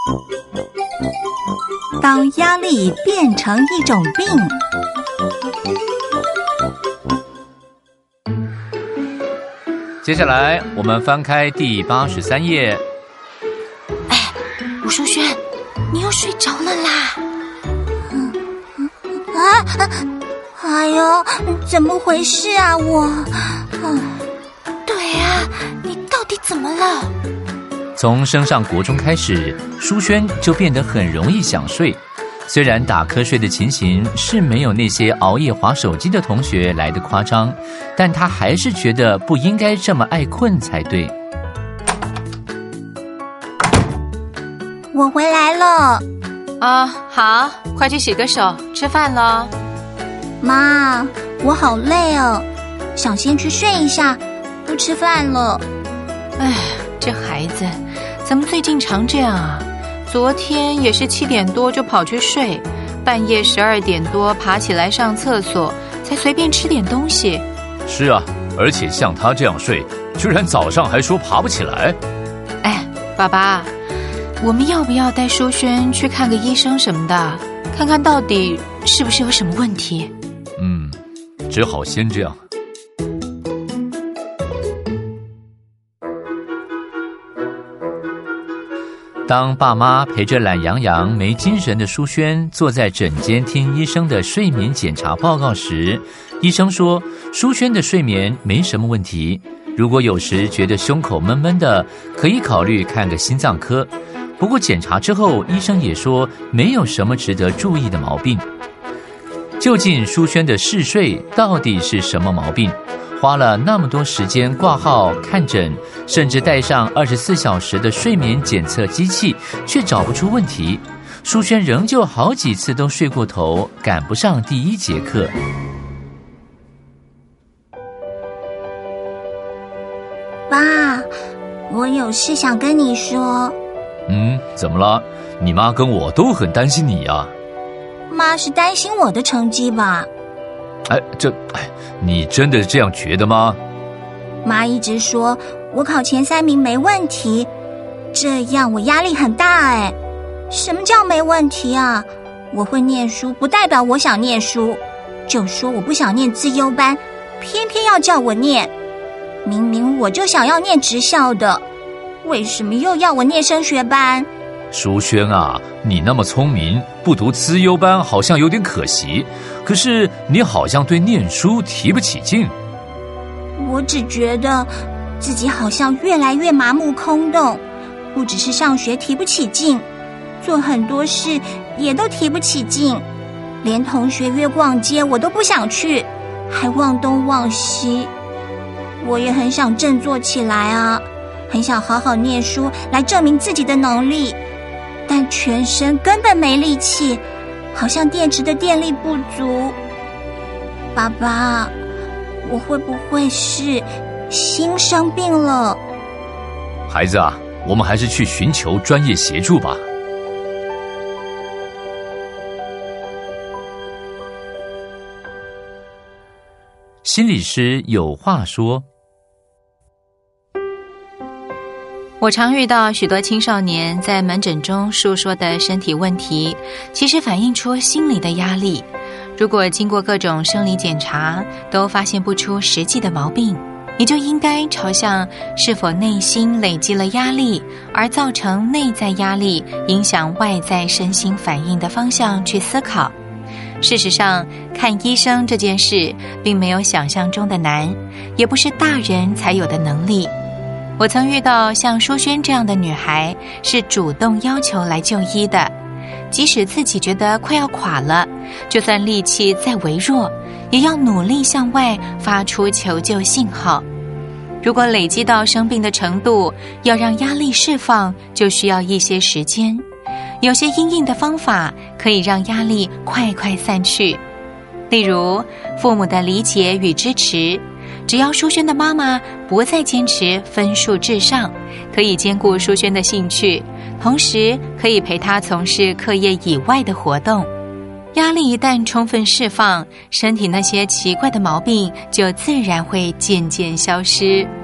当压力变成一种病。 接下来我们翻开第83页。 吴淑轩，你又睡着了啦？ 哎呦，怎么回事啊对啊，你到底怎么了？ 从升上国中开始，淑轩就变得很容易想睡。虽然打瞌睡的情形是没有那些熬夜滑手机的同学来得夸张，但他还是觉得不应该这么爱困才对。 我回来了。 好，快去洗个手，吃饭了。 妈，我好累哦，想先去睡一下，不吃饭了。 这孩子怎么最近常这样啊？昨天也是7点多就跑去睡，半夜12点多爬起来上厕所，才随便吃点东西。 是啊，而且像他这样睡，居然早上还说爬不起来。 爸爸，我们要不要带淑轩去看个医生什么的，看看到底是不是有什么问题？ 只好先这样。当爸妈陪着懒洋洋没精神的淑轩坐在诊间听医生的睡眠检查报告时，医生说淑轩的睡眠没什么问题，如果有时觉得胸口闷闷的，可以考虑看个心脏科。不过检查之后，医生也说没有什么值得注意的毛病。究竟淑轩的嗜睡到底是什么毛病？花了那么多时间挂号看诊，甚至带上24小时的睡眠检测机器，却找不出问题。淑轩仍旧好几次都睡过头，赶不上第1节课。 爸，我有事想跟你说。 怎么了？你妈跟我都很担心你啊。 妈是担心我的成绩吧？ 你真的这样觉得吗？ 妈一直说我考前3名没问题，这样我压力很大。什么叫没问题啊？我会念书不代表我想念书，就说我不想念资优班，偏偏要叫我念。明明我就想要念职校的，为什么又要我念升学班？ 淑轩啊，你那么聪明，不读资优班好像有点可惜，可是你好像对念书提不起劲。 我只觉得自己好像越来越麻木空洞，不只是上学提不起劲，做很多事也都提不起劲，连同学约逛街我都不想去，还忘东忘西。我也很想振作起来啊，很想好好念书来证明自己的能力，但全身根本没力气，好像电池的电力不足。爸爸，我会不会是心生病了？ 孩子啊，我们还是去寻求专业协助吧。心理师有话说。 我常遇到许多青少年在门诊中诉说的身体问题，其实反映出心理的压力。如果经过各种生理检查都发现不出实际的毛病，你就应该朝向是否内心累积了压力而造成内在压力影响外在身心反应的方向去思考。事实上，看医生这件事并没有想象中的难，也不是大人才有的能力。我曾遇到像淑轩这样的女孩，是主动要求来就医的，即使自己觉得快要垮了，就算力气再微弱，也要努力向外发出求救信号。如果累积到生病的程度，要让压力释放，就需要一些时间。有些因应的方法可以让压力快快散去，例如父母的理解与支持。只要淑轩的妈妈不再坚持分数至上，可以兼顾淑轩的兴趣，同时可以陪她从事课业以外的活动。压力一旦充分释放，身体那些奇怪的毛病就自然会渐渐消失。